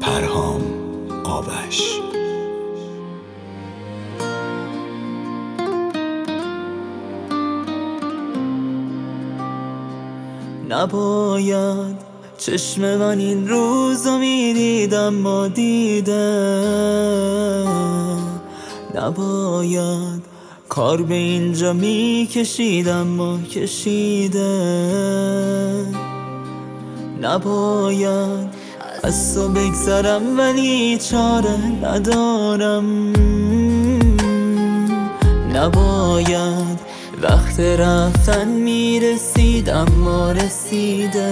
پرهام آوش. نباید چشم من این روزو میدید اما دیده، نباید کار به اینجا میکشید اما کشیده، نباید از تو بگذرم ولی چاره ندارم، نباید وقت رفتن میرسید اما رسیده،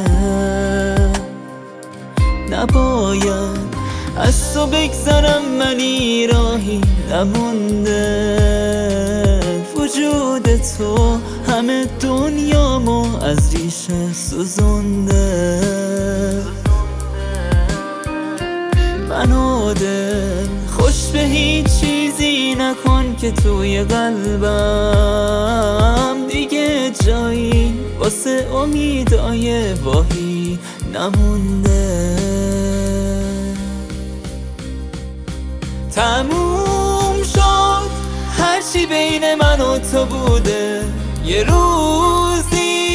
نباید از تو بگذرم ولی راهی نمونده، وجود تو همه دنیامو از ریشه سوزونده، منو دل خوش به هیچ چیزی نکن که توی قلبم دیگه جایی واسه امیدای واهی نمونده، تموم شد هرچی بین من و تو بوده، یه روزی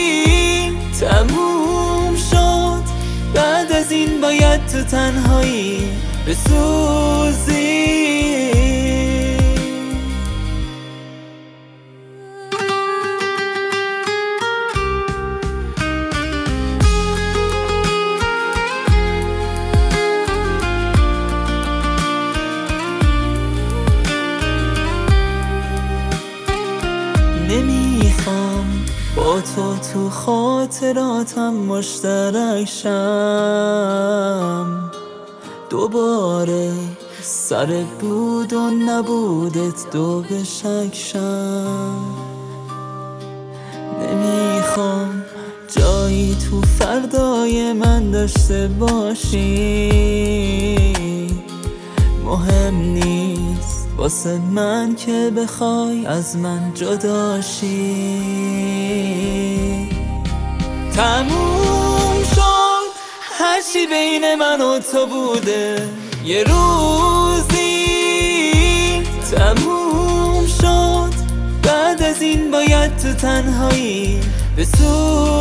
تموم شد، بعد از این باید تو تنهایی بسوزی. نمیخوام با تو خاطراتم مشترک شم، دوباره سر بود و نبودت دو به شک شم، نمیخوام جایی تو فردای من داشته باشی، مهم نیست واسه من که بخوای از من جدا شی، تموم شد هرچی بین من و تو بوده، یه روزی تموم شد، بعد از این باید تو تنهایی بسوزی.